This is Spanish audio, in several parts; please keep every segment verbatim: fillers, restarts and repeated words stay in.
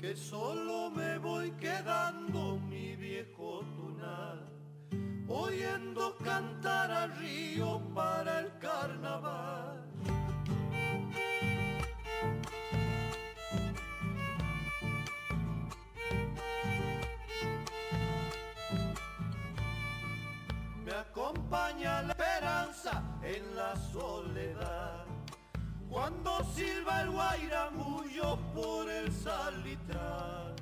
que solo me voy quedando mi viejo tunar, oyendo cantar al río para el carnaval. Me acompaña la esperanza en la soledad, cuando silba el guairamullo por el salitral.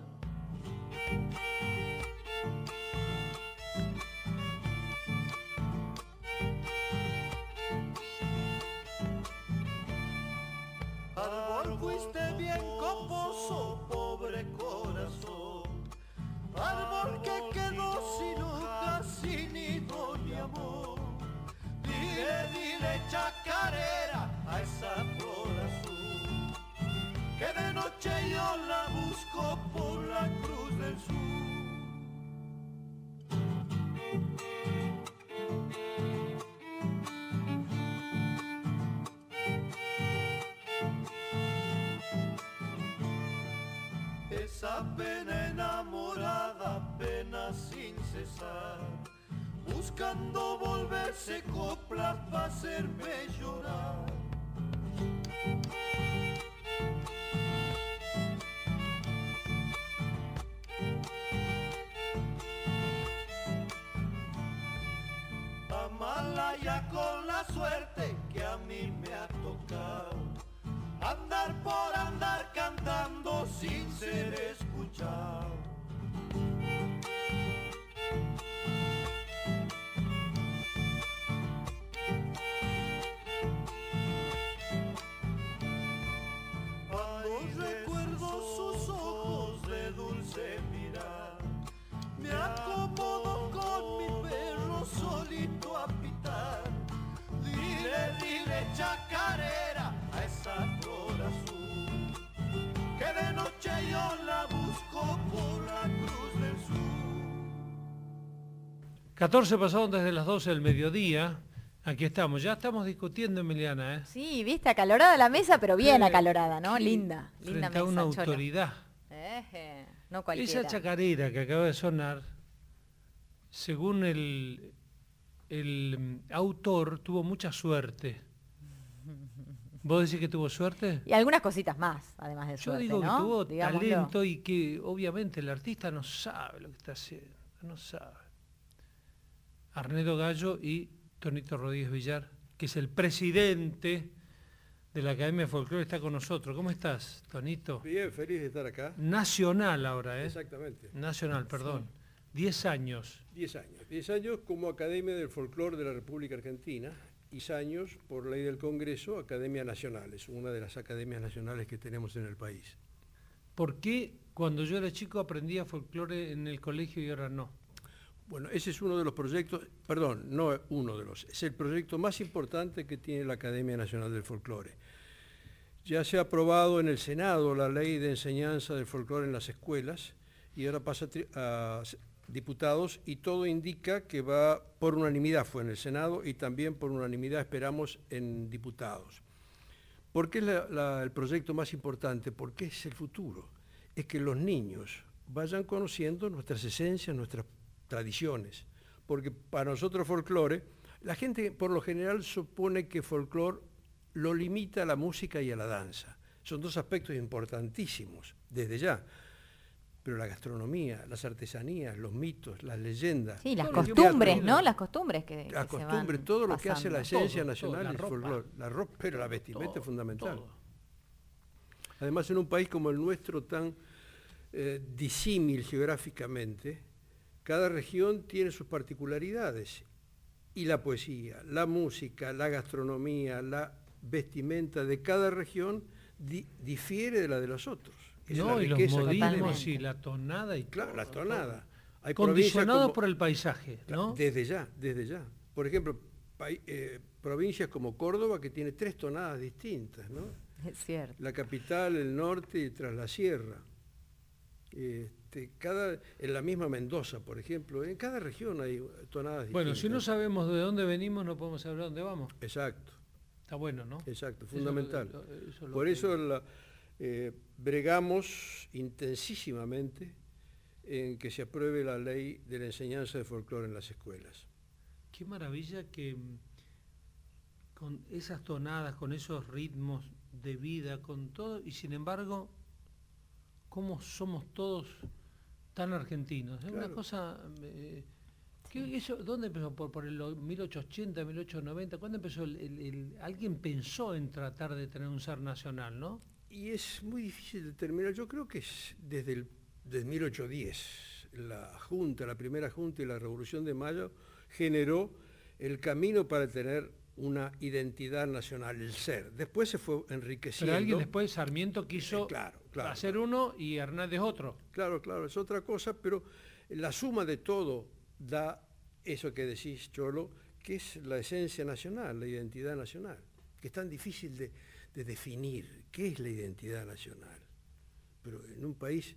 Árbol, fuiste bien coposo, pobre corazón, árbol que quedó sin hojas, sin nido ni amor. Dile, dile chacarera a esa flor azul, que de noche yo la busco por la cruz del sur. Esa pena enamorada, pena sin cesar, buscando volverse copla para hacerme llorar. Amalaya con la suerte que a mí me ha tocado, andar por andar cantando sin ser escuchado. Ay, recuerdo sus ojos de dulce mirar, me acomodo con mi perro solito a pitar. Dile, dile chacarera a esa flor azul, que de noche yo la busco por la cruz del sur. catorce pasaron desde las doce del mediodía. Aquí estamos, ya estamos discutiendo, Emiliana, ¿eh? Sí, viste, acalorada la mesa, pero bien Eh, acalorada, ¿no? sí, Linda, linda frente a mesa, una Cholo. autoridad. Eje, no cualquiera. Esa chacarera que acaba de sonar, según el, el mm, autor, tuvo mucha suerte. ¿Vos decís que tuvo suerte? Y algunas cositas más, además de Yo suerte, digo ¿no? que tuvo Digámoslo. talento y que obviamente el artista no sabe lo que está haciendo, no sabe. Arnedo Gallo y Tonito Rodríguez Villar, que es el presidente de la Academia de Folclore, está con nosotros. ¿Cómo estás, Tonito? Bien, feliz de estar acá. Nacional ahora, ¿eh? Exactamente. Nacional, perdón. Diez años. Diez años. Diez años como Academia del Folclore de la República Argentina y seis años por ley del Congreso, Academia Nacional. Es una de las academias nacionales que tenemos en el país. ¿Por qué cuando yo era chico aprendía folclore en el colegio y ahora no? Bueno, ese es uno de los proyectos, perdón, no uno de los, es el proyecto más importante que tiene la Academia Nacional del Folclore. Ya se ha aprobado en el Senado la ley de enseñanza del folclore en las escuelas y ahora pasa a diputados y todo indica que va por unanimidad, fue en el Senado y también por unanimidad esperamos en diputados. ¿Por qué es la, la, el proyecto más importante? Porque es el futuro, es que los niños vayan conociendo nuestras esencias, nuestras tradiciones, porque para nosotros folclore, la gente por lo general supone que folclore lo limita a la música y a la danza. Son dos aspectos importantísimos, desde ya. Pero la gastronomía, las artesanías, los mitos, las leyendas. Sí, las todo costumbres, teatro, ¿no? Las costumbres que, Las que costumbres, se van todo lo que pasando. hace la esencia Todo, nacional todo, la del ropa. folclore. La ropa, pero la vestimenta Todo, es fundamental. todo. Además, en un país como el nuestro, tan eh, disímil geográficamente, cada región tiene sus particularidades y la poesía, la música, la gastronomía, la vestimenta de cada región di difiere de la de los otros. Es No, la y los riqueza que modismos tenemos. y la tonada y Claro, todo, la tonada. Hay provincias condicionados como- por el paisaje, ¿no? Desde ya, desde ya. Por ejemplo, pai- eh, provincias como Córdoba que tiene tres tonadas distintas, ¿no? Es cierto. La capital, el norte y tras la sierra. Este, cada, en la misma Mendoza, por ejemplo, en cada región hay tonadas distintas. Bueno, si no sabemos de dónde venimos, no podemos saber dónde vamos. Exacto, Está bueno, ¿no? exacto, Eso- fundamental. eso es lo Por que- eso la, eh, bregamos intensísimamente en que se apruebe la ley de la enseñanza de folclore en las escuelas. Qué maravilla que mm, con esas tonadas, con esos ritmos de vida, con todo, y sin embargo, cómo somos todos tan argentinos. Es Claro. una cosa... eh, ¿qué- eso, ¿Dónde empezó? ¿Por, por el mil ochocientos ochenta, mil ochocientos noventa? ¿Cuándo empezó? El, el- el- alguien pensó en tratar de tener un ser nacional, ¿no? Y es muy difícil determinar, yo creo que es desde, el, desde mil ochocientos diez, la Junta, la primera Junta y la Revolución de Mayo generó el camino para tener una identidad nacional, el ser. Después se fue enriqueciendo. Pero alguien después, Sarmiento, quiso Eh, claro, claro, hacer claro. uno y Hernández otro. Claro, claro, es otra cosa, pero la suma de todo da eso que decís, Cholo, que es la esencia nacional, la identidad nacional, que es tan difícil de, de definir qué es la identidad nacional. Pero en un país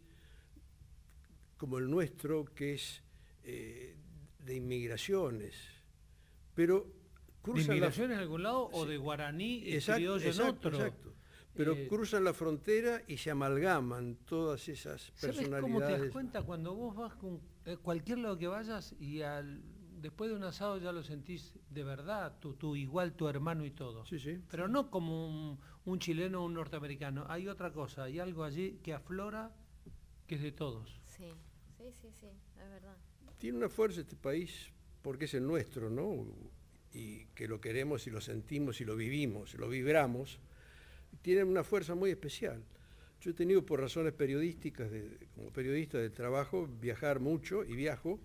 como el nuestro, que es eh, de inmigraciones, pero ¿De cruzan la- inmigración en algún lado o Sí. de guaraní y Exacto, criollo en exacto, otro? exacto. Pero Eh, cruzan la frontera y se amalgaman todas esas ¿Sabes personalidades. cómo te das cuenta cuando vos vas con eh, cualquier lado que vayas y al, después de un asado ya lo sentís de verdad, tu, tu igual tu hermano y todo? Sí, sí. Pero no como un, un chileno o un norteamericano. Hay otra cosa, hay algo allí que aflora que es de todos. Sí, sí, sí, sí, es verdad. Tiene una fuerza este país porque es el nuestro, ¿no? Y que lo queremos y lo sentimos y lo vivimos, lo vibramos. Tiene una fuerza muy especial. Yo he tenido por razones periodísticas, de, como periodista de trabajo, viajar mucho y viajo.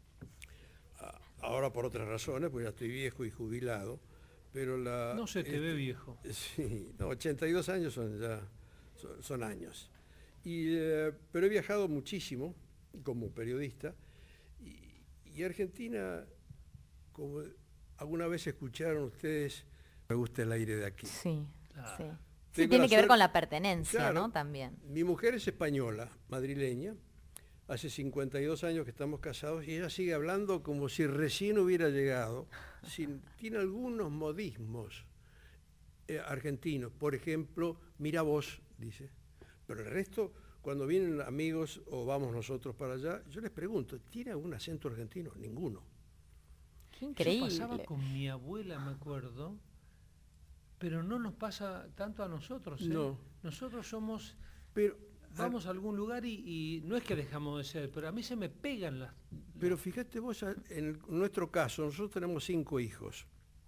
A- Ahora por otras razones, porque ya estoy viejo y jubilado. Pero la, No se te este, ve viejo. Sí, no, ochenta y dos años son ya, son, son años. Y, eh, pero he viajado muchísimo como periodista y, y Argentina, como alguna vez escucharon ustedes, me gusta el aire de aquí. Sí, Claro. sí. Sí, Tengo tiene la que ver suerte- con la pertenencia, Claro. ¿no? También. Mi mujer es española, madrileña, hace cincuenta y dos años que estamos casados y ella sigue hablando como si recién hubiera llegado. Sin, tiene algunos modismos eh, argentinos, por ejemplo, mira vos, dice. Pero el resto, cuando vienen amigos o vamos nosotros para allá, yo les pregunto, ¿tiene algún acento argentino? Ninguno. Qué Eso increíble. pasaba con mi abuela, me acuerdo, pero no nos pasa tanto a nosotros. ¿eh? No. Nosotros somos, Pero, vamos a algún lugar y, y no es que dejamos de ser, pero a mí se me pegan las... Pero fíjate vos, en nuestro caso, nosotros tenemos cinco hijos.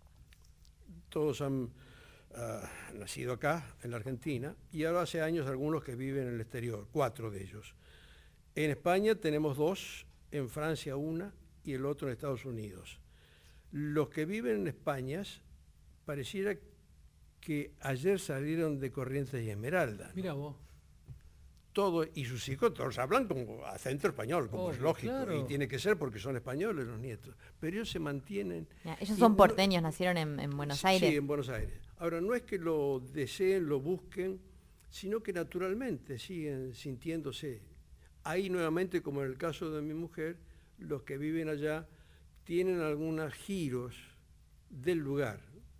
Todos han ah, nacido acá, en la Argentina, y ahora hace años algunos que viven en el exterior, cuatro de ellos. En España tenemos dos, en Francia una y el otro en Estados Unidos. Los que viven en España pareciera que ayer salieron de Corrientes y Esmeralda. Mira vos. Todo, y sus hijos todos hablan como acento español, como es Obvio, lógico, claro. y tiene que ser porque son españoles los nietos, pero ellos se mantienen... Ya, ellos y son no- porteños, nacieron en, en Buenos Sí, Aires. Sí, en Buenos Aires. Ahora, no es que lo deseen, lo busquen, sino que naturalmente siguen sintiéndose. Ahí nuevamente, como en el caso de mi mujer, los que viven allá tienen algunos giros del lugar,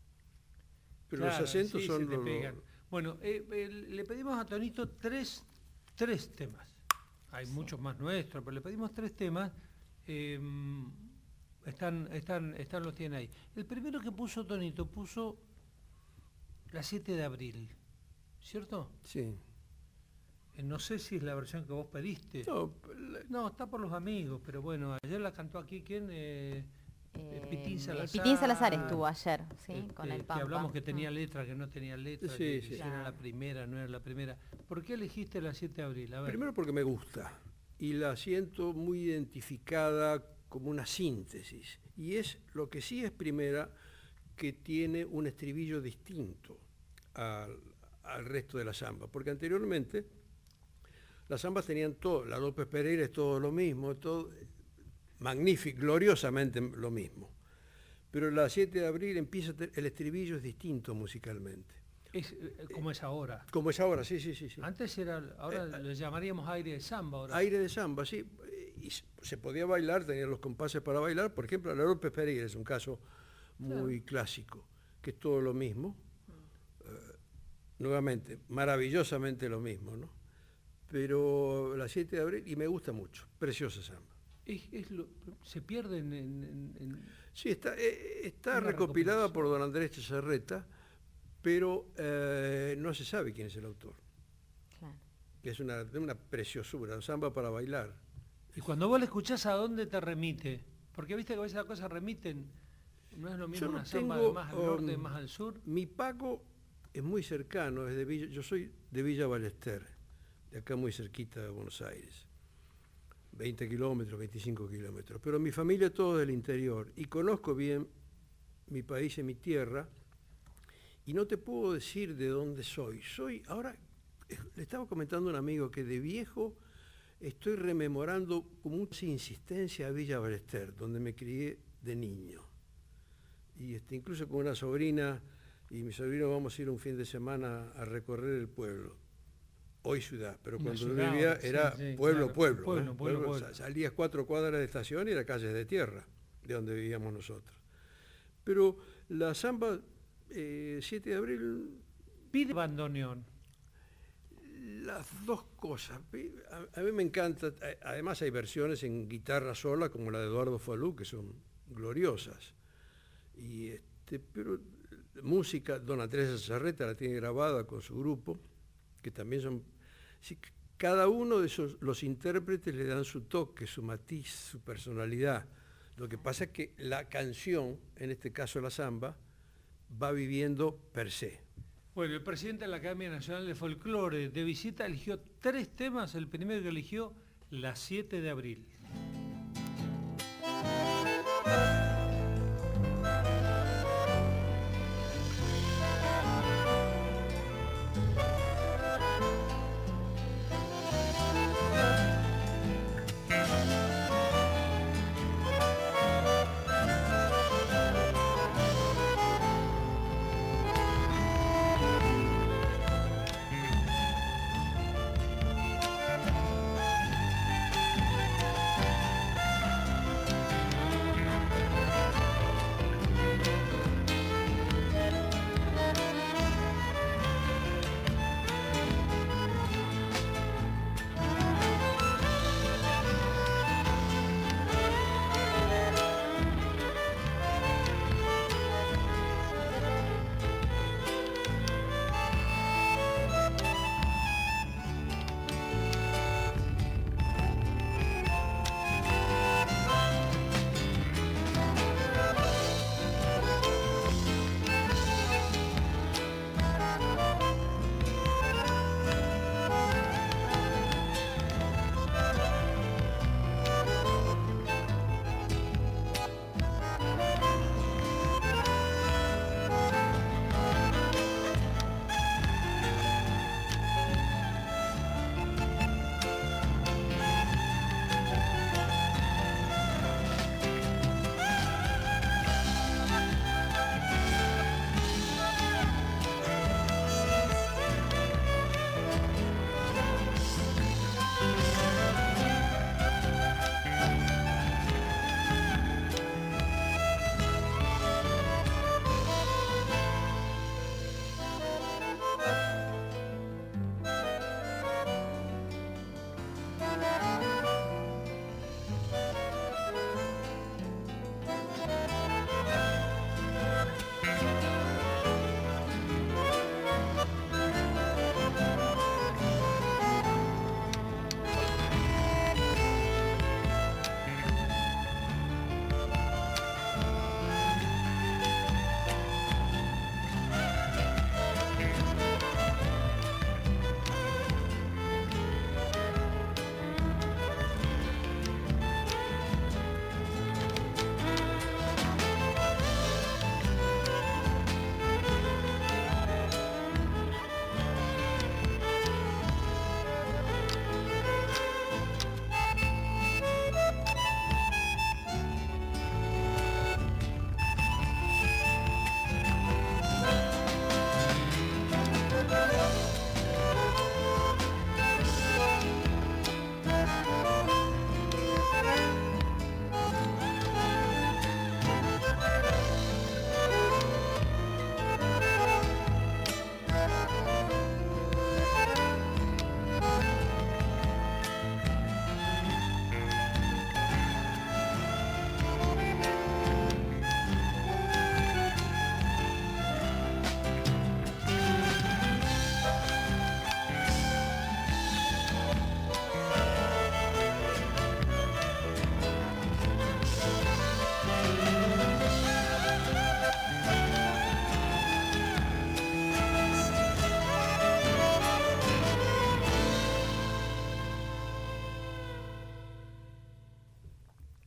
pero Claro, los acentos sí, son se te los... pegan. Bueno, eh, eh, le pedimos a Tonito tres, tres temas. Hay muchos más nuestros, pero le pedimos tres temas. eh, están, están, están, los tienen ahí. El primero que puso Tonito puso la siete de abril, ¿cierto? Sí. Eh, no sé si es la versión que vos pediste. No, la- No, está por los amigos, pero bueno, ayer la cantó aquí, ¿quién? Eh, Eh, Pitín Salazar. Pitín Salazar estuvo ayer, sí, Este, con el que Pampa. hablamos que tenía Mm. letra, que no tenía letra, Sí, que sí. si era la Claro. primera, no era la primera. ¿Por qué elegiste la siete de abril? A ver. Primero porque me gusta y la siento muy identificada como una síntesis. Y es lo que sí es primera, que tiene un estribillo distinto al, al resto de la samba. Porque anteriormente las zambas tenían todo, la López Pereira es todo lo mismo, todo magnífico, gloriosamente lo mismo. Pero la siete de abril empieza, a te- el estribillo es distinto musicalmente. Es eh, como es ahora. Como es ahora, sí, sí, sí. sí. Antes era, ahora le llamaríamos aire de samba. Ahora. Aire de samba, sí. Y s- se podía bailar, tenía los compases para bailar. Por ejemplo, la López Pereira es un caso muy clásico, que es todo lo mismo. Eh, nuevamente, maravillosamente lo mismo, ¿no? pero la siete de abril, y me gusta mucho, preciosa samba. Es, es lo- se pierden en... en- en- Sí, está, eh, está Una recopilada recopilación. por don Andrés Chazarreta, pero eh, no se sabe quién es el autor. Claro. Es una, una preciosura, samba para bailar. Y cuando vos la escuchás, ¿a dónde te remite? Porque viste que a veces las cosas remiten, no es lo mismo Yo no una samba tengo, de más al norte, um, más al sur. Mi Paco es muy cercano, es de Villa, yo soy de Villa Ballester, de acá muy cerquita de Buenos Aires. veinte kilómetros, veinticinco kilómetros. Pero mi familia es todo del interior y conozco bien mi país y mi tierra y no te puedo decir de dónde soy. Soy, ahora, eh, le estaba comentando a un amigo que de viejo estoy rememorando con mucha insistencia a Villa Ballester, donde me crié de niño. Y este, incluso con una sobrina y mi sobrino vamos a ir un fin de semana a recorrer el pueblo. Hoy ciudad, pero Una cuando yo ciudad, vivía sí, era sí, pueblo, claro. pueblo, Pueblo, ¿eh? pueblo, pueblo. Sa- Salías cuatro cuadras de estación y era calles de tierra, de donde vivíamos nosotros. Pero la samba eh, siete de abril, Pide bandoneón. las dos cosas. A, a mí me encanta, a- además hay versiones en guitarra sola, como la de Eduardo Falú, que son gloriosas. Y este, pero música, don Andrés Chazarreta la tiene grabada con su grupo, que también son... sí, cada uno de esos, los intérpretes le dan su toque, su matiz, su personalidad. Lo que pasa es que la canción, en este caso la samba, va viviendo per se. Bueno, el presidente de la Academia Nacional de Folclore de visita eligió tres temas. El primero que eligió, la siete de abril.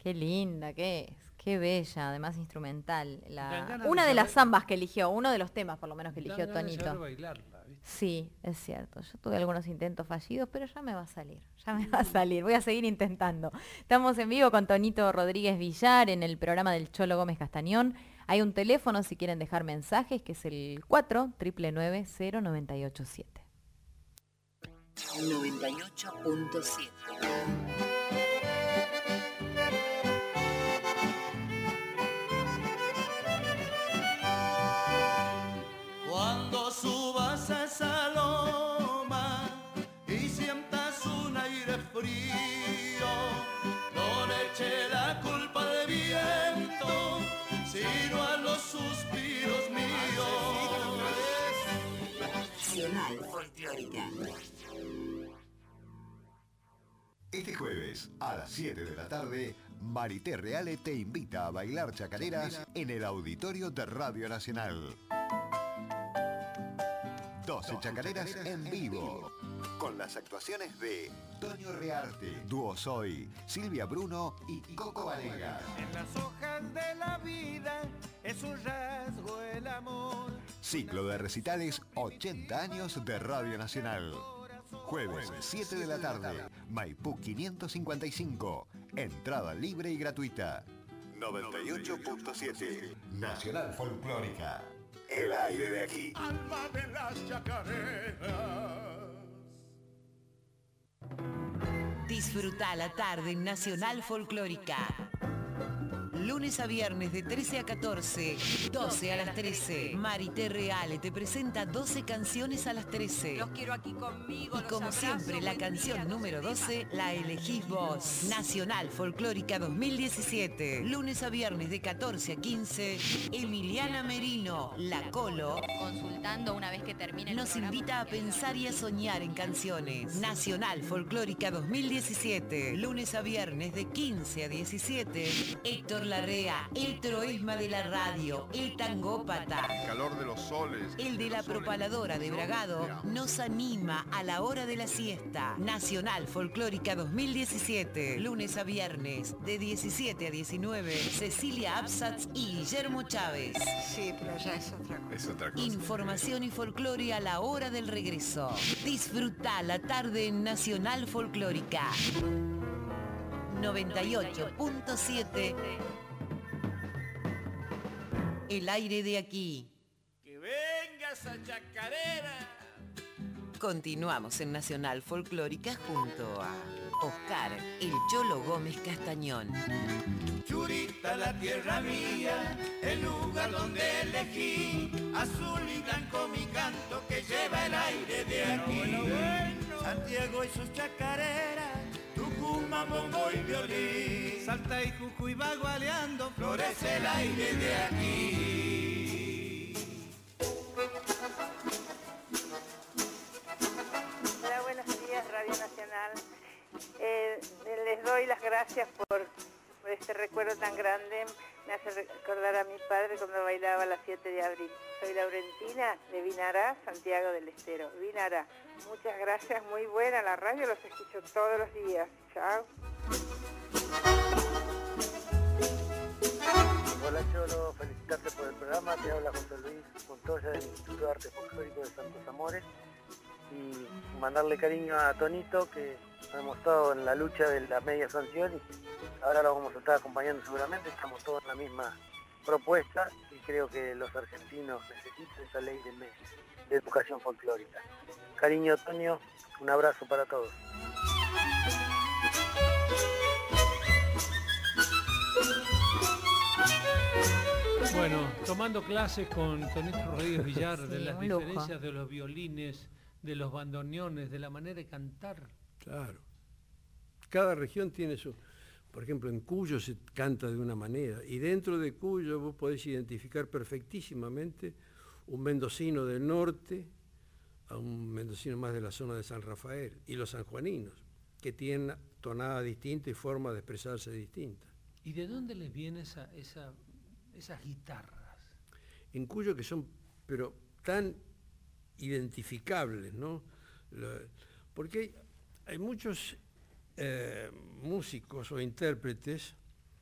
Qué linda que es, qué bella, además instrumental. La- Dan ganas Una de de las saber- zambas que eligió, uno de los temas por lo menos que Dan eligió ganas de saber Tonito. bailarla, ¿viste? Sí, es cierto. Yo tuve algunos intentos fallidos, pero ya me va a salir, ya me va a salir. Voy a seguir intentando. Estamos en vivo con Tonito Rodríguez Villar en el programa del Cholo Gómez Castañón. Hay un teléfono si quieren dejar mensajes, que es el cuatro nueve nueve cero nueve ocho siete. noventa y ocho punto siete. Cuando subas a esa loma y sientas un aire frío, no le eche la culpa al viento, sino a los suspiros míos. Nacional Folclórica. Este jueves a las siete de la tarde, Marité Reale te invita a bailar chacareras en el auditorio de Radio Nacional. doce chacareras en vivo, con las actuaciones de Toño Rearte, Dúo Soy, Silvia Bruno y Coco Vanegas. En las hojas de la vida es un rasgo el amor. Ciclo de recitales ochenta años de Radio Nacional. Jueves, siete de la tarde, Maipú quinientos cincuenta y cinco. Entrada libre y gratuita. noventa y ocho punto siete. Nacional Folclórica. El aire de aquí. Alma de las chacareras. Disfruta la tarde en Nacional Folclórica. Lunes a viernes de trece a catorce, doce a las trece. Marité Reale te presenta doce canciones a las trece. Los quiero aquí conmigo. Y los como abrazo, siempre, la buen canción día, número no se doce la elegís vos. Nacional Folclórica dos mil diecisiete. Lunes a viernes de catorce a quince. Emiliana Merino, La Colo, Consultando una vez que termine el nos programa. invita a pensar y a soñar en canciones. Nacional Folclórica dos mil diecisiete. Lunes a viernes de quince a diecisiete. Héctor Larrea, el troesma de la radio, el tangópata, Calor de los soles. el de la propaladora de Bragado, nos anima a la hora de la siesta. Nacional Folclórica dos mil diecisiete. Lunes a viernes de diecisiete a diecinueve. Cecilia Absatz y Guillermo Chávez. Sí, pero ya es otra cosa. Es otra cosa. Información y folclore a la hora del regreso. Disfruta la tarde en Nacional Folclórica. noventa y ocho punto siete. El aire de aquí. Que venga esa chacarera. Continuamos en Nacional Folclórica junto a Oscar El Cholo Gómez Castañón. Churita, la tierra mía, el lugar donde elegí, azul y blanco mi canto que lleva el aire de aquí. Santiago y sus chacareras, Tucumán, bombo y violín, Salta y Jujuy bagualeando, florece el aire de aquí. Hola, buenos días, Radio Nacional. Eh, les doy las gracias por, por este recuerdo tan grande. Me hace recordar a mi padre cuando bailaba las siete de abril. Soy Laurentina de Vinará, Santiago del Estero. Vinará. Muchas gracias, muy buena la radio, los escucho todos los días. Chao. Hola Cholo, felicitarte por el programa, te habla José Luis Montoya del Instituto de Arte Folclórico de Santos Amores y mandarle cariño a Tonito que nos hemos estado en la lucha de la media sanción y ahora lo vamos a estar acompañando seguramente, estamos todos en la misma propuesta y creo que los argentinos necesitan esa ley de, me- de educación folclórica. Cariño Toño, un abrazo para todos. Bueno, tomando clases con Tonito Rodríguez Villar de Sí, las un lujo. diferencias de los violines, de los bandoneones, de la manera de cantar. Claro. Cada región tiene su... Por ejemplo, en Cuyo se canta de una manera y dentro de Cuyo vos podés identificar perfectísimamente un mendocino del norte a un mendocino más de la zona de San Rafael y los sanjuaninos, que tienen tonada distinta y forma de expresarse distinta. ¿Y de dónde les viene esa, esa, esas guitarras? En Cuyo que son, pero tan identificables, ¿no? La- porque hay, hay muchos eh, músicos o intérpretes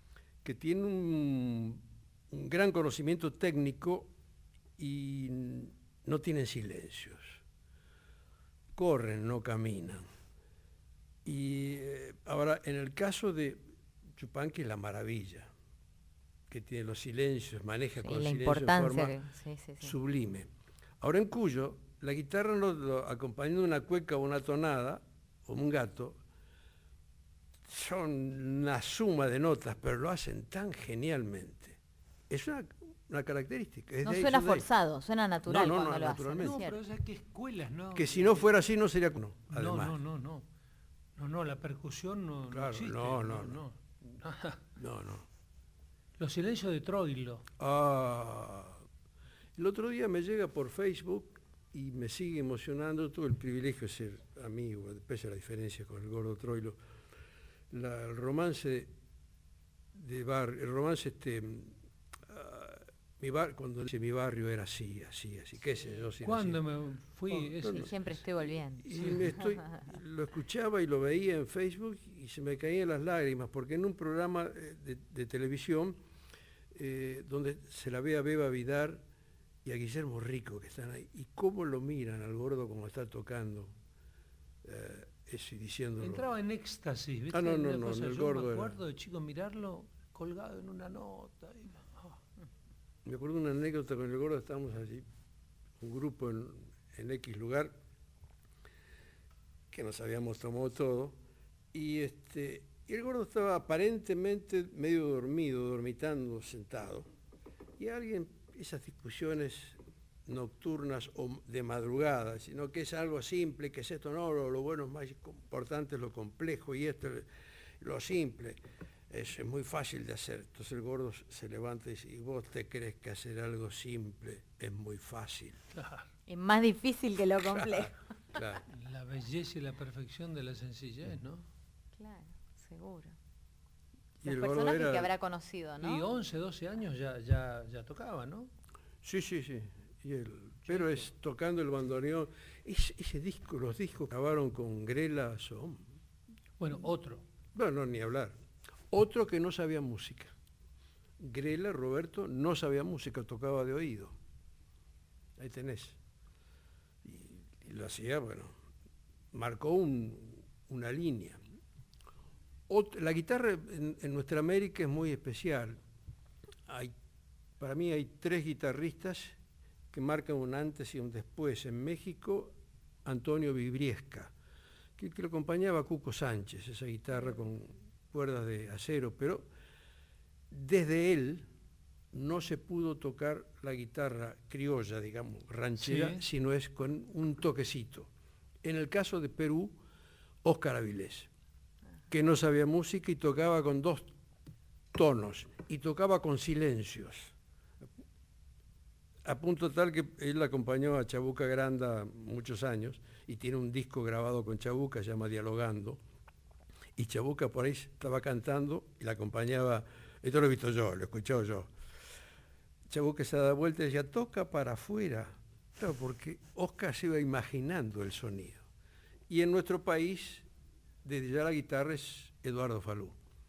que tiene un, un gran conocimiento técnico y no tienen silencios. Corren, no caminan. Y eh, ahora, en el caso de Yupanqui es la maravilla, que tiene los silencios, maneja Sí, con la silencio importancia en forma que- sí, sí, sí. sublime. Ahora en Cuyo, la guitarra lo, lo, acompañando una cueca o una tonada, o un gato, son una suma de notas, pero lo hacen tan genialmente. Es una, una característica. es No de ahí, suena son de ahí. forzado, suena natural No, no, cuando no, lo hacen, naturalmente. ¿es No, cierto? pero es que escuelas, ¿no? Que si no fuera así no sería uno, No, además. no, no, no. No, no, la percusión no, no Claro, existe. no, no, no. Nada. No, no. Los silencios de Troilo. Ah, el otro día me llega por Facebook y me sigue emocionando. Tuve el privilegio de ser amigo, pese a la diferencia con el gordo Troilo. La- el romance de barrio, el romance este, ah, mi bar, cuando dice mi barrio era así, así, así, qué sé yo. si era ¿Cuándo así. me fui? Oh, ese- no, no. Siempre estoy volviendo. Y me estoy, lo escuchaba y lo veía en Facebook y se me caían las lágrimas, porque en un programa eh, de, de televisión eh, donde se la ve a Beba Vidar y a Guillermo Rico que están ahí, y cómo lo miran al gordo como está tocando eh, eso y diciéndolo. Entraba en éxtasis, ¿viste? Ah, no, no, Una no, cosa, el yo gordo me era- acuerdo de chico mirarlo colgado en una nota. y- ah. Me acuerdo de una anécdota con el gordo, estábamos allí, un grupo en, en X lugar, que nos habíamos tomado todo, y, este, y el gordo estaba aparentemente medio dormido, dormitando, sentado, y alguien, esas discusiones nocturnas o de madrugada, sino que es algo simple, que es esto, no, lo, lo bueno es más importante, es lo complejo, y esto, lo simple. Es, es muy fácil de hacer. Entonces el gordo se levanta y dice, ¿y vos te crees que hacer algo simple es muy fácil? Claro. Es más difícil que lo complejo. Claro. La belleza y la perfección de la sencillez, ¿no? Claro, seguro. Y Los el gordo personajes era- que habrá conocido, ¿no? Y once, doce años ya, ya, ya tocaba, ¿no? Sí, sí, sí. Y el, pero es tocando el bandoneón. Ese, ese disco, los discos que grabaron con Grela son... Bueno, otro. No, no, ni hablar. Otro que no sabía música. Grela, Roberto, no sabía música, tocaba de oído. Ahí tenés. Y, y lo hacía, bueno, marcó un- una línea. Ot- la guitarra en, en nuestra América es muy especial. Hay, para mí hay tres guitarristas que marcan un antes y un después. En México, Antonio Vibriesca, que, que lo acompañaba a Cuco Sánchez, esa guitarra con cuerdas de acero, pero desde él no se pudo tocar la guitarra criolla, digamos, ranchera, Sí. sino es con un toquecito. En el caso de Perú, Óscar Avilés, que no sabía música y tocaba con dos tonos, y tocaba con silencios, a punto tal que él acompañó a Chabuca Granda muchos años, y tiene un disco grabado con Chabuca, se llama Dialogando, y Chabuca por ahí estaba cantando y la acompañaba, esto lo he visto yo, lo he escuchado yo. Chabuca se da vuelta y decía, toca para afuera. Claro, porque Óscar se iba imaginando el sonido. Y en nuestro país, desde ya la guitarra es Eduardo Falú.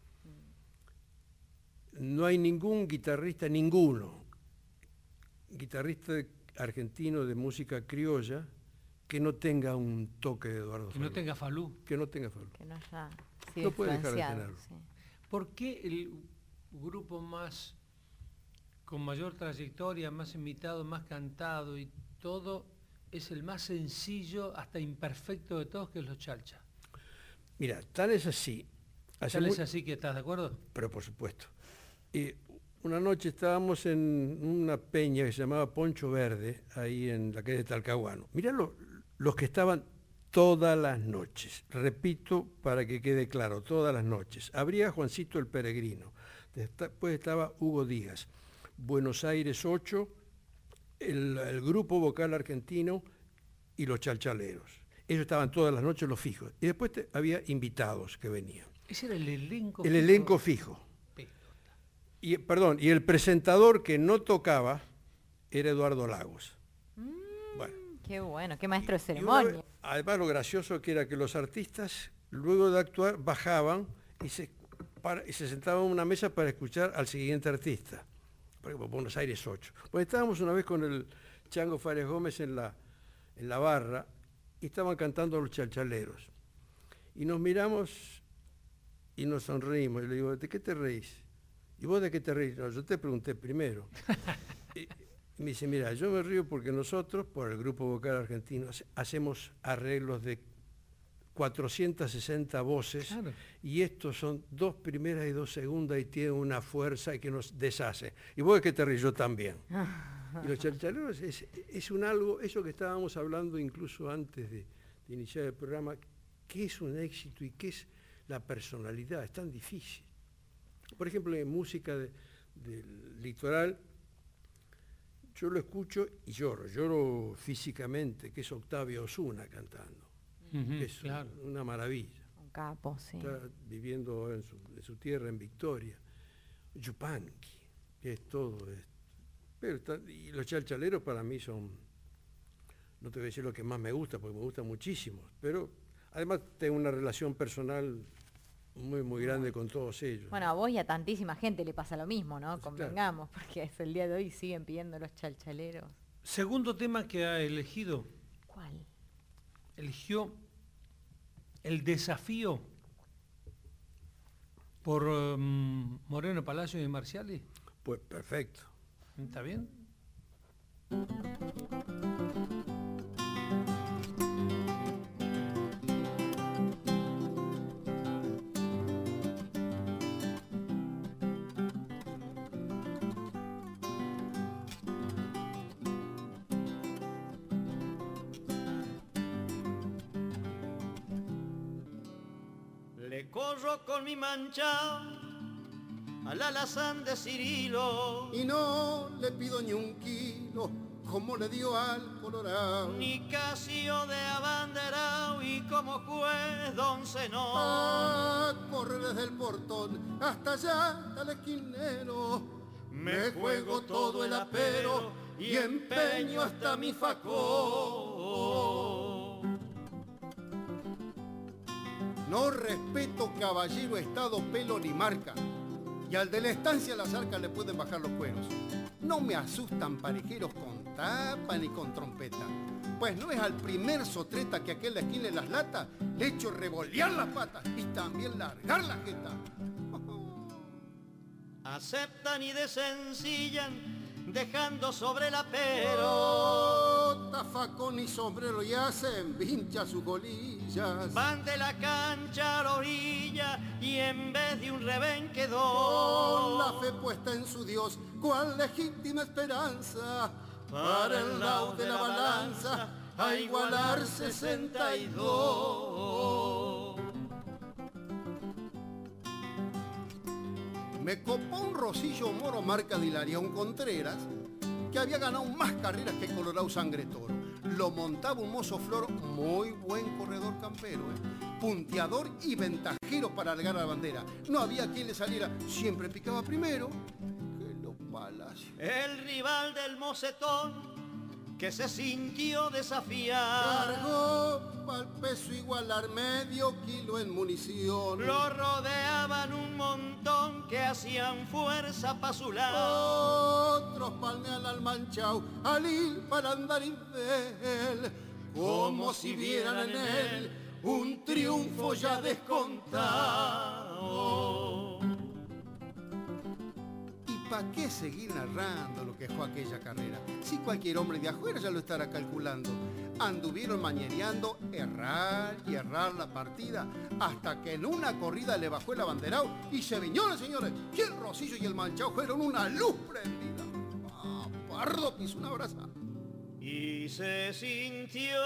No hay ningún guitarrista, ninguno, guitarrista argentino de música criolla, que no tenga un toque de Eduardo Que Falú. no tenga Falú. Que no tenga Falú. Que no haya sido No puede dejar de influenciado, tenerlo. sí. ¿Por qué el grupo más con mayor trayectoria, más imitado, más cantado y todo, es el más sencillo, hasta imperfecto de todos, que es los Chalcha? Mira, tal es así. hace Tal es mu- así que estás de acuerdo. Pero por supuesto. Y una noche estábamos en una peña que se llamaba Poncho Verde, ahí en la calle de Talcahuano. Mirá lo- los que estaban todas las noches. Repito para que quede claro, todas las noches. Habría Juancito el Peregrino. Después estaba Hugo Díaz. Buenos Aires ocho, el, el grupo vocal argentino y los Chalchaleros. Ellos estaban todas las noches los fijos. Y después te- había invitados que venían. Ese era el elenco. El fijo. elenco fijo. Pelota. Y, perdón, y el presentador que no tocaba era Eduardo Lagos. Bueno, Qué bueno, qué maestro de y una ceremonia. vez- además lo gracioso que era que los artistas, luego de actuar, bajaban y se para, y se sentaban en una mesa para escuchar al siguiente artista. Por ejemplo, Buenos Aires ocho. Pues estábamos una vez con el Chango Fares Gómez en la, en la barra y estaban cantando Los Chalchaleros. Y nos miramos y nos sonreímos. Y le digo, ¿de qué te reís? ¿Y vos de qué te reís? No, yo te pregunté primero. y, y me dice, mira, yo me río porque nosotros, por el Grupo Vocal Argentino, hacemos arreglos de cuatrocientas sesenta voces, claro. Y estos son dos primeras y dos segundas y tienen una fuerza que nos deshace. Y vos de qué te ríes, yo también. Y Los Chalchaleros es, es un algo, eso que estábamos hablando incluso antes de, de iniciar el programa, que es un éxito y que es la personalidad, es tan difícil. Por ejemplo, en música de, del litoral, yo lo escucho y lloro, lloro físicamente, que es Octavio Osuna cantando, uh-huh, que es claro. una maravilla. Un capo, sí. Está viviendo en su, en su tierra, en Victoria. Yupanqui, que es todo esto. Pero está, y Los Chalchaleros para mí son, no te voy a decir lo que más me gusta, porque me gustan muchísimos, pero además tengo una relación personal muy, muy grande con todos ellos. Bueno, a vos y a tantísima gente le pasa lo mismo, ¿no? Sí, Convengamos, claro. Porque hasta el día de hoy siguen pidiendo Los Chalchaleros. Segundo tema que ha elegido. ¿Cuál? Eligió El Desafío por um, Moreno Palacio y Marciali. Pues perfecto. ¿Está bien? Le corro con mi mancha al alazán de Cirilo y no le pido ni un kilo como le dio al Colorado, ni Casio de abanderao y como juez don Zenón. Ah, corre desde el portón hasta allá al esquinero, me juego todo el apero y empeño hasta mi facón. No respeto caballero, estado, pelo ni marca, y al de la estancia las arcas le pueden bajar los cueros. No me asustan parejeros con tapa ni con trompeta, pues no es al primer sotreta que aquel le esquine las latas, le echo revolear las patas y también largar la jeta. Aceptan y desencillan dejando sobre el apero. Oh, tafacón y sombrero y hacen vincha sus golillas. Van de la cancha a la orilla y en vez de un rebenquedón, con la fe puesta en su Dios, cuál legítima esperanza para el lado de la balanza a igualar sesenta y dos. Me copó un Rosillo Moro marca de Hilarión Contreras, que había ganado más carreras que Colorado Sangre Toro. Lo montaba un mozo flor, muy buen corredor campero, ¿eh? Punteador y ventajero para alargar la bandera. No había quien le saliera, siempre picaba primero que los Palacios. El rival del mocetón que se sintió desafiar, cargó pa'l peso igualar medio kilo en munición. Lo rodeaban un montón que hacían fuerza pa' su lado. Otros palmean al manchao, al ir para andar infel, como si vieran en él un triunfo ya descontado. ¿Para qué seguir narrando lo que fue aquella carrera? Si cualquier hombre de afuera ya lo estará calculando. Anduvieron mañereando, errar y errar la partida, hasta que en una corrida le bajó el abanderado y se viñones, señores, y el Rosillo y el Manchao fueron una luz prendida. Ah, pardo pisó una brasa. Y se sintió...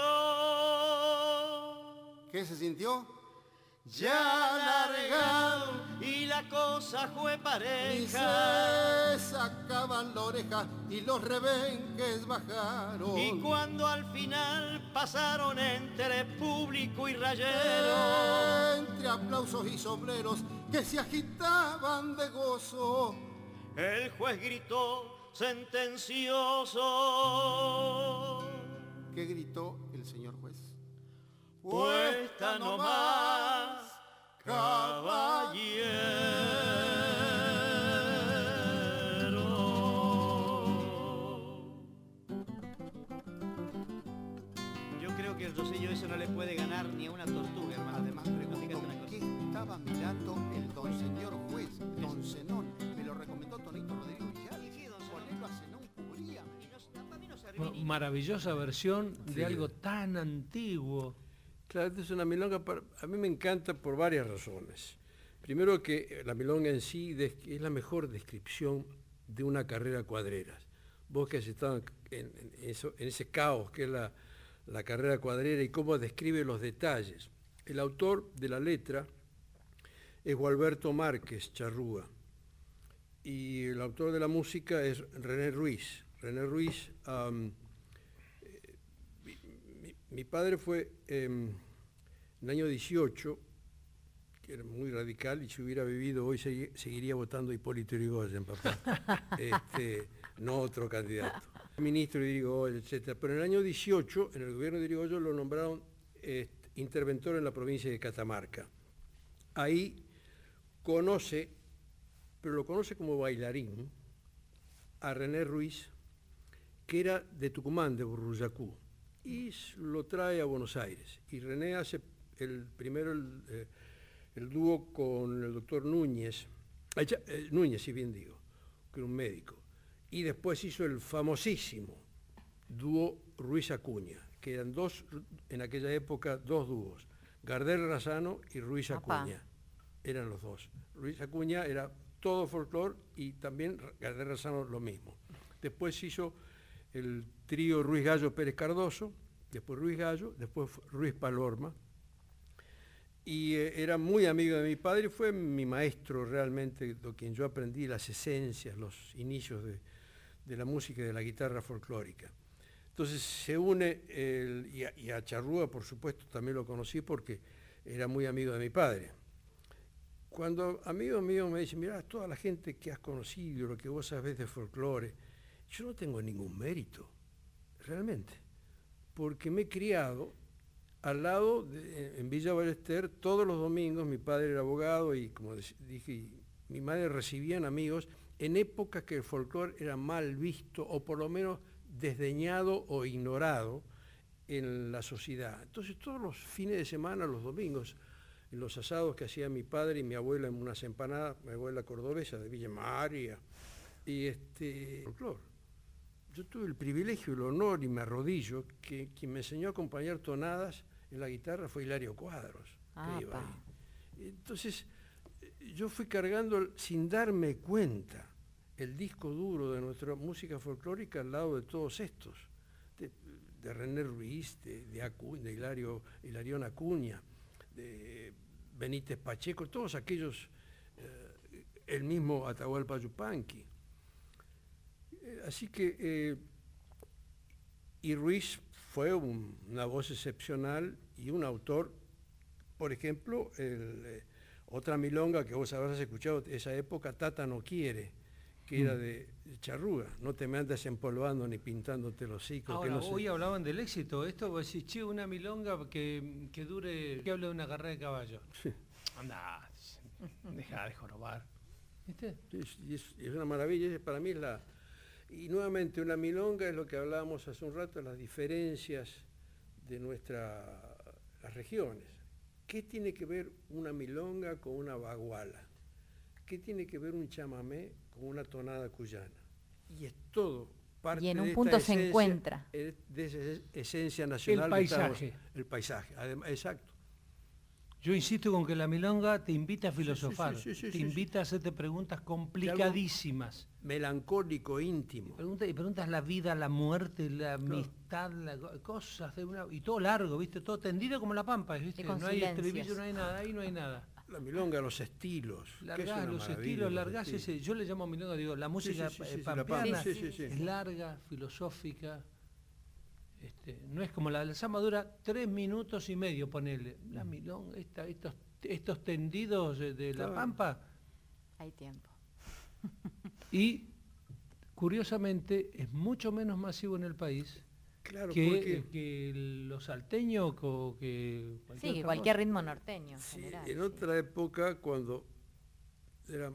¿Qué se sintió? Ya largado y la cosa fue pareja. Y se sacaban la oreja y los rebenques bajaron. Y cuando al final pasaron entre público y rayero, entre aplausos y sombreros que se agitaban de gozo, el juez gritó sentencioso. ¿Qué gritó el señor juez? Puesta no más, caballero. pero eso no le puede ganar ni a una tortuga, hermano. Además, pregunto, ¿qué estaba mirando el don señor juez, don Zenón? Me lo recomendó Tonito Rodríguez Villar. Ponelo a Zenón Cubría. Bueno, maravillosa versión Sí. de algo tan antiguo. Claro, esta es una milonga, para- a mí me encanta por varias razones. Primero que la milonga en sí des- es la mejor descripción de una carrera cuadreras. Vos que has estado en, en eso- en ese caos que es la, la carrera cuadrera y cómo describe los detalles. El autor de la letra es Gualberto Márquez Charrúa y el autor de la música es René Ruiz. René Ruiz, um, eh, mi, mi- mi padre fue eh, en el año dieciocho, que era muy radical, y si hubiera vivido hoy segui- seguiría votando a Hipólito Yrigoyen, papá. Este, no otro candidato. Ministro de Yrigoyen, etcétera. Pero en el año dieciocho, en el gobierno de Yrigoyen, lo nombraron eh, interventor en la provincia de Catamarca. Ahí conoce, pero lo conoce como bailarín, a René Ruiz, que era de Tucumán, de Burruyacú, y lo trae a Buenos Aires. Y René hace el primero el, eh, el dúo con el doctor Núñez, eh, ya, eh, Núñez, si bien digo, que era un médico, y después hizo el famosísimo dúo Ruiz Acuña, que eran dos, en aquella época, dos dúos, Gardel Razano y Ruiz Apá. Acuña, eran los dos. Ruiz Acuña era todo folclore y también Gardel Razano lo mismo. Después hizo el trío Ruiz Gallo Pérez Cardoso, después Ruiz Gallo, después Ruiz Palorma, y eh, era muy amigo de mi padre y fue mi maestro realmente, de quien yo aprendí las esencias, los inicios de, de la música y de la guitarra folclórica. Entonces se une, el, y, a, y a Charrúa por supuesto también lo conocí porque era muy amigo de mi padre. Cuando amigos míos me dicen, mirá, toda la gente que has conocido, lo que vos sabés de folclore, yo no tengo ningún mérito, realmente, porque me he criado al lado, de, en Villa Ballester, todos los domingos. Mi padre era abogado y, como dije, y mi madre recibían amigos en épocas que el folclore era mal visto o por lo menos desdeñado o ignorado en la sociedad. Entonces todos los fines de semana, los domingos, en los asados que hacía mi padre y mi abuela en unas empanadas, mi abuela cordobesa de Villa María, y este folclore. Yo tuve el privilegio, el honor y me arrodillo que quien me enseñó a acompañar tonadas en la guitarra fue Hilario Cuadros. Que iba ahí. Entonces yo fui cargando sin darme cuenta el disco duro de nuestra música folclórica al lado de todos estos, de, de René Ruiz, de, de, Acu, de Hilario, Hilarión Acuña, de Benítez Pacheco, todos aquellos, eh, el mismo Atahualpa Yupanqui. Eh, así que, eh, y Ruiz fue un, una voz excepcional y un autor, por ejemplo, el, eh, otra milonga que vos habrás escuchado de esa época, Tata no quiere, que era de, de Charrúa, no te me andas empolvando ni pintándote los hocicos. Ahora, que no sé. hoy hablaban del éxito, esto vos decís, che, una milonga que, que dure, que hable de una carrera de caballo. Sí. Andá, deja de jorobar. ¿Viste? Es, es, es una maravilla, es, para mí es la... Y nuevamente, una milonga es lo que hablábamos hace un rato, las diferencias de nuestras regiones. ¿Qué tiene que ver una milonga con una baguala? ¿Qué tiene que ver un chamamé con una tonada cuyana? Y es todo parte y en un de punto esta se esencia, encuentra. De esa esencia nacional. El que paisaje. estamos, el paisaje, además, exacto. Yo insisto con que la milonga te invita a filosofar, sí, sí, sí, sí, te sí, invita sí. a hacerte preguntas complicadísimas. Melancólico, íntimo. Pregunta, y preguntas la vida, la muerte, la amistad, la, cosas de una... Y todo largo, ¿viste? Todo tendido como la pampa, ¿viste? con No hay silencios. estribillo, no hay nada, ahí no hay nada. La milonga, los estilos. que es Largás una los maravilla, estilos, los largás estilos. ese... Yo le llamo milonga, digo, la música sí, sí, eh, sí, sí, la pampeana pampa, sí, sí, sí. es larga, filosófica. Este, no es como la del samba, dura tres minutos y medio, ponele. La milonga, esta, estos, estos tendidos de, de la Claro. pampa... Hay tiempo. Y curiosamente es mucho menos masivo en el país Claro, que, porque que los salteños o que cualquier Sí, que otra cualquier cosa. ritmo norteño en sí, general. en sí. otra época, cuando era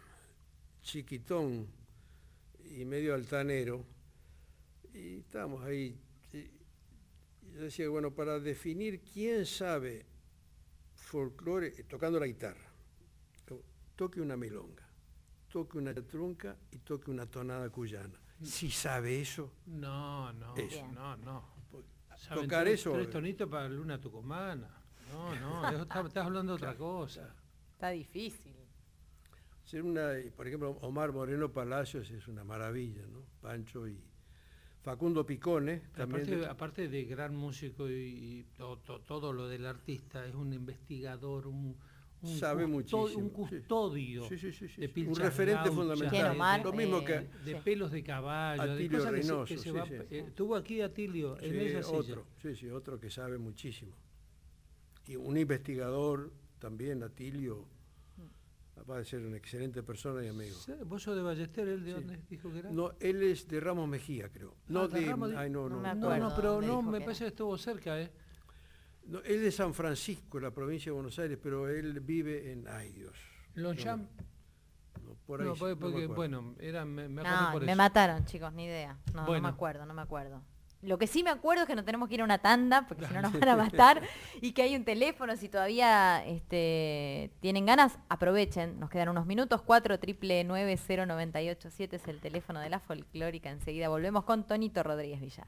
chiquitón y medio altanero, y estábamos ahí, y yo decía, bueno, para definir quién sabe folclore, eh, tocando la guitarra, toque una milonga, toque una trunca y toque una tonada cuyana. Si sabe eso. No, no, eso. no, no. Tocar tres, eso. Tres tonitos para Luna Tucumana. No, no, eso está, estás hablando de otra cosa. Está difícil. Ser una, por ejemplo, Omar Moreno Palacios es una maravilla, ¿no? Pancho y Facundo Picone también. Aparte de, aparte de gran músico y, y todo, todo, todo lo del artista, es un investigador, un, un sabe custo, muchísimo. un custodio sí, sí, sí, sí, de sí. pilchas Un referente gauchas, fundamental. Omar, Lo mismo eh, que de, de sí. pelos de caballo, Atilio de cosas que se- Reynoso, que se, sí, va. sí. Eh, estuvo aquí Atilio en sí, esa silla. otro, sí, sí, otro que sabe muchísimo. Y un investigador también, Atilio, va a ser una excelente persona y amigo. ¿Vos sos de Ballester? ¿Él de Sí. dónde dijo que era? No, él es de Ramos Mejía, creo. No Ah, de de, Ramos de- ay, no, no no, me No, acuerdo no, pero dónde no, dijo me que parece que estuvo cerca, ¿eh? no, él es de San Francisco, la provincia de Buenos Aires, pero él vive en, ay Dios. Longchamp. No, no, por ahí, No, sí, porque, no me porque, acuerdo. bueno, era, me, me acuerdo No, por me eso. mataron, chicos, ni idea. No, no Bueno. me acuerdo, no me acuerdo. Lo que sí me acuerdo es que no tenemos que ir a una tanda, porque si no nos van a matar, y que hay un teléfono, si todavía este, tienen ganas, aprovechen, nos quedan unos minutos, cuatro nueve nueve cero nueve ocho siete es el teléfono de la folclórica, enseguida volvemos con Tonito Rodríguez Villar.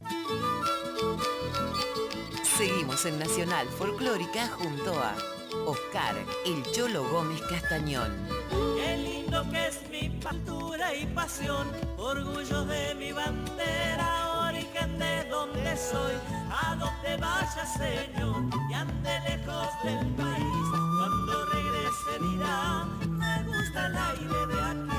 Seguimos en Nacional Folclórica junto a Oscar El Cholo Gómez Castañón. Qué lindo que es mi cultura y pasión, orgullo de mi bandera, origen de donde soy, a donde vaya señor, y ande lejos del país, cuando regrese dirá, me gusta el aire de aquí.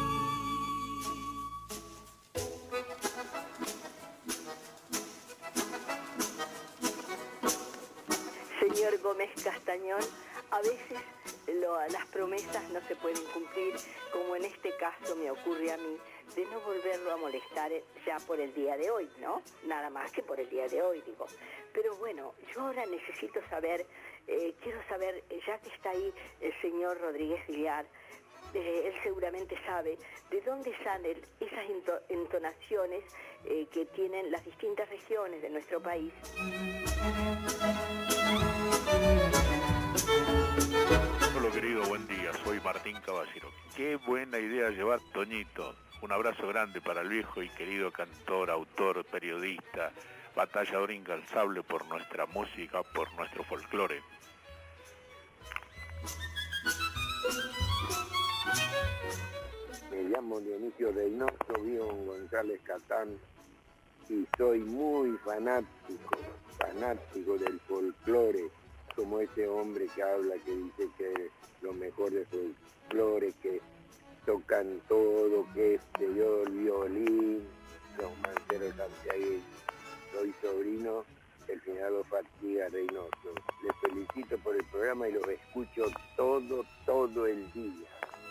Señor Gómez Castañón, a veces lo- las promesas no se pueden cumplir, como en este caso me ocurre a mí, de no volverlo a molestar ya por el día de hoy, ¿no? Nada más que por el día de hoy, digo. Pero bueno, yo ahora necesito saber, eh, quiero saber, eh, ya que está ahí el señor Rodríguez Villar, eh, él seguramente sabe de dónde salen esas ento- entonaciones eh, que tienen las distintas regiones de nuestro país. Hola querido, buen día, soy Martín Caballero. Qué buena idea llevar Toñito. Un abrazo grande para el viejo y querido cantor, autor, periodista, batallador incansable por nuestra música, por nuestro folclore. Me llamo Dionisio Reynoso, vivo en González Catán y soy muy fanático, fanático del folclore, como ese hombre que habla, que dice que lo mejor del folclore, que tocan todo, que este yo, el violín, los manteros santiagueños. Soy sobrino del general Fatiga Reynoso. Les felicito por el programa y los escucho todo, todo el día.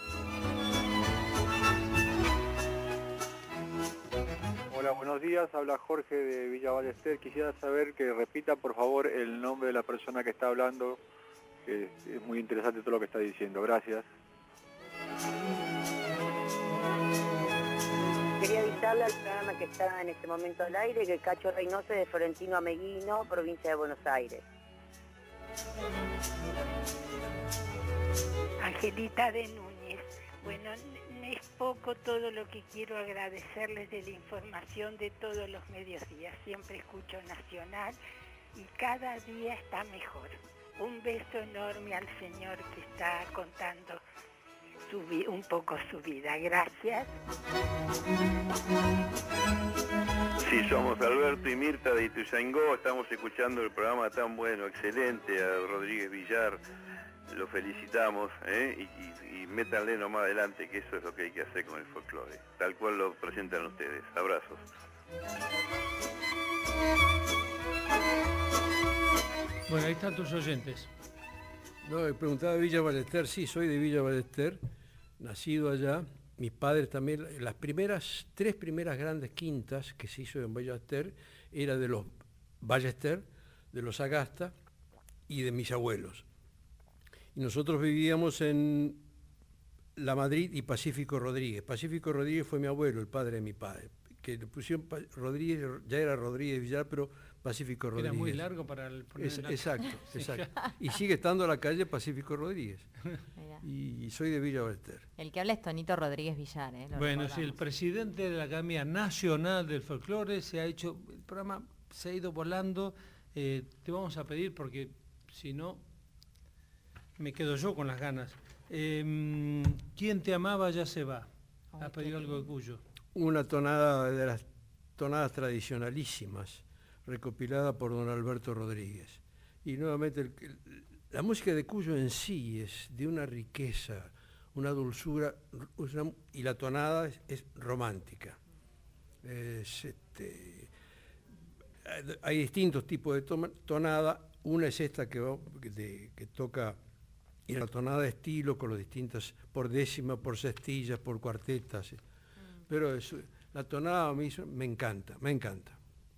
Hola, buenos días. Habla Jorge de Villa Ballester. Quisiera saber que repita, por favor, el nombre de la persona que está hablando. Que es muy interesante todo lo que está diciendo. Gracias. Quería avisarle al programa que está en este momento al aire que Cacho Reynoso es de Florentino Ameguino, provincia de Buenos Aires. Angelita de Núñez. Bueno, es poco todo lo que quiero agradecerles de la información de todos los mediodías. Siempre escucho Nacional y cada día está mejor. Un beso enorme al señor que está contando su vi- un poco su vida. Gracias. Sí, somos Alberto y Mirta de Ituzaingó, estamos escuchando el programa tan bueno, excelente, a Rodríguez Villar, lo felicitamos, ¿eh? y, y, y métanle nomás adelante, que eso es lo que hay que hacer con el folclore, tal cual lo presentan ustedes. Abrazos. Bueno, ahí están tus oyentes. No, me preguntaba de Villa Ballester, sí, soy de Villa Ballester, nacido allá. Mis padres también, las primeras, tres primeras grandes quintas que se hizo en Ballester, era de los Ballester, de los Agasta y de mis abuelos. Y nosotros vivíamos en La Madrid y Pacífico Rodríguez. Pacífico Rodríguez fue mi abuelo, el padre de mi padre, que le pusieron Rodríguez, ya era Rodríguez Villar, pero Pacífico Rodríguez. Era muy largo para el poner Es, el acto. exacto, Sí. exacto. Y sigue estando la calle Pacífico Rodríguez. Y, y soy de Villa Ballester. El que habla es Tonito Rodríguez Villar, ¿eh? Lo Bueno, sí, recordamos. el presidente de la Academia Nacional del Folclore se ha hecho, el programa se ha ido volando. Eh, te vamos a pedir, porque si no, me quedo yo con las ganas. Eh, ¿Quién te amaba ya se va? ¿Has pedido algo de Cuyo? Una tonada de las tonadas tradicionalísimas, recopilada por don Alberto Rodríguez. Y nuevamente, el, el, la música de Cuyo en sí es de una riqueza, una dulzura, una, y la tonada es, es romántica. Es, este, hay distintos tipos de toma, tonada. Una es esta que, va, de, que toca, y la tonada de estilo con los distintas, por décima, por sextillas, por cuartetas. Mm. Pero es, la tonada a mí me encanta, me encanta.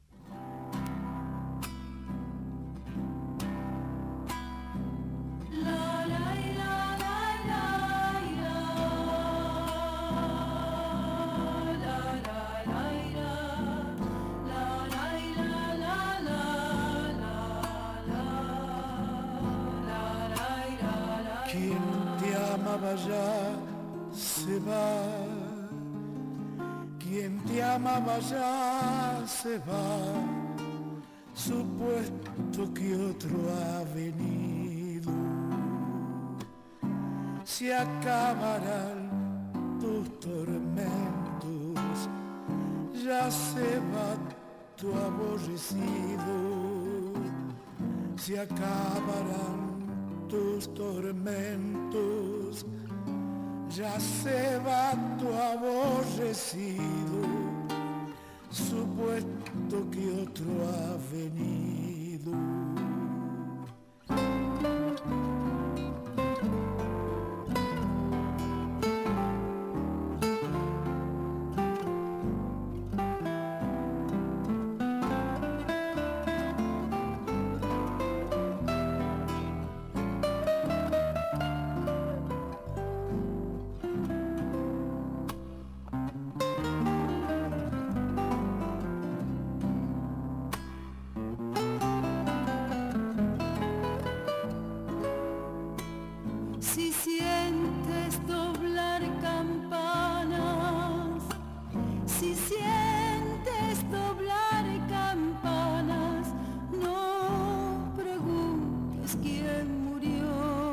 Quien te amaba ya se va, quien te amaba ya se va, supuesto que otro ha venido. Se acabarán tus tormentos, ya se va tu aborrecido, se acabarán tus tormentos, ya se va tu aborrecido, supuesto que otro ha venido. Si sientes doblar campanas, si sientes doblar campanas, no preguntes quién murió,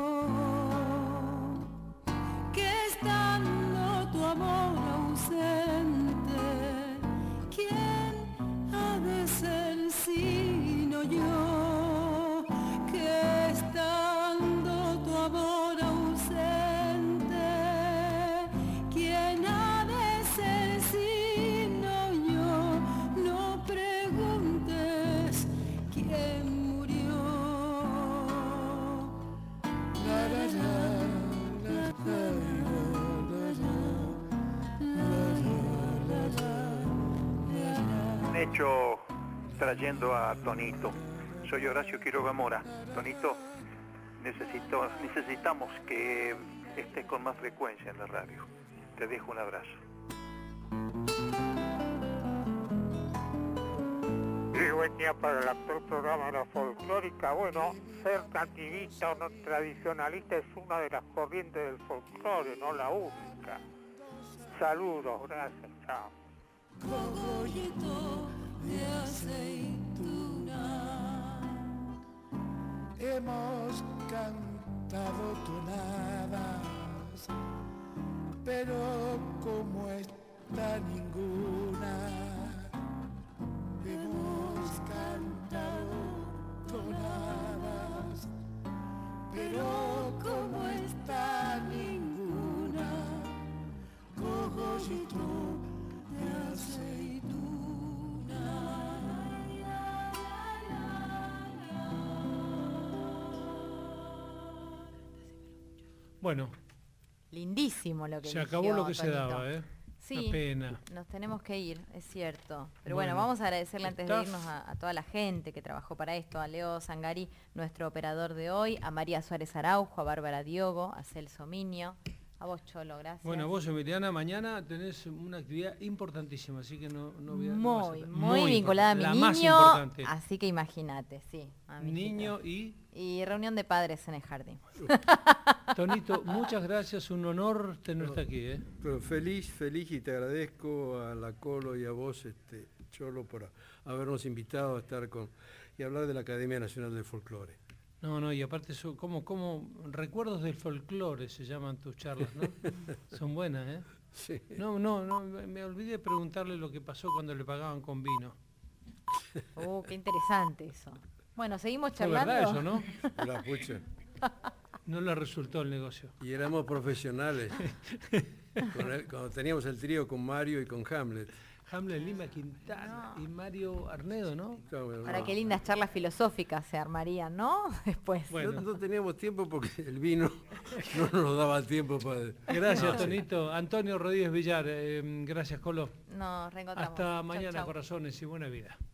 que estando tu amor ausente, ¿quién ha de ser sino yo? Que estando tu amor ausente, ¿quién ha de ser sino yo? No preguntes quién murió. La, la, la, la, la, Un hecho trayendo a Tonito. Soy Horacio Quiroga Mora. Tonito, necesito, necesitamos que estés con más frecuencia en la radio. Te dejo un abrazo. Sí, buen día para el actual programa de la folclórica. Bueno, ser nativista o no tradicionalista es una de las corrientes del folclore, no la única. Saludos, gracias, chao. Cogollito de aceituna. Hemos cantado tonadas, pero como está ninguna. Hemos cantado tonadas, pero como está ninguna. Cogollito de aceituna. Bueno, Lindísimo lo que se eligió, acabó lo que se Tonito. daba, ¿eh? Sí, Una pena. nos tenemos que ir, es cierto. Pero bueno, Bueno, vamos a agradecerle antes de ¿estás? irnos a, a toda la gente que trabajó para esto, a Leo Zangari, nuestro operador de hoy, a María Suárez Araujo, a Bárbara Diogo, a Celso Miño, a A vos, Cholo, gracias. Bueno, vos, Emiliana, mañana tenés una actividad importantísima, así que no, no voy a... no vas a- Muy, muy, vinculada a mi la niño, más importante. así que imagínate, sí. a mi Niño hijito. y... Y reunión de padres en el jardín. Tonito, muchas gracias, un honor tenerte aquí, ¿eh? Pero feliz, feliz y te agradezco a la Colo y a vos, este, Cholo, por habernos invitado a estar con y hablar de la Academia Nacional del Folclore. No, no, y aparte son como, como recuerdos del folclore se llaman tus charlas, ¿no? Son buenas, ¿eh? Sí. No, no, no, me olvidé de preguntarle lo que pasó cuando le pagaban con vino. Uh, qué interesante eso. Bueno, seguimos Fue charlando. verdad eso, ¿no? La pucha. No le resultó el negocio. Y éramos profesionales. Con el- cuando teníamos el trío con Mario y con Hamlet. Hamlet Lima Quintana y Mario Arnedo, ¿no? Ahora qué lindas charlas filosóficas se armarían, ¿no? Después. No, no teníamos tiempo porque el vino no nos daba tiempo para... Gracias, No, Tonito. Antonio Rodríguez Villar, eh, gracias, Colo. Nos reencontramos. Hasta Chau, mañana, chau. corazones y buena vida.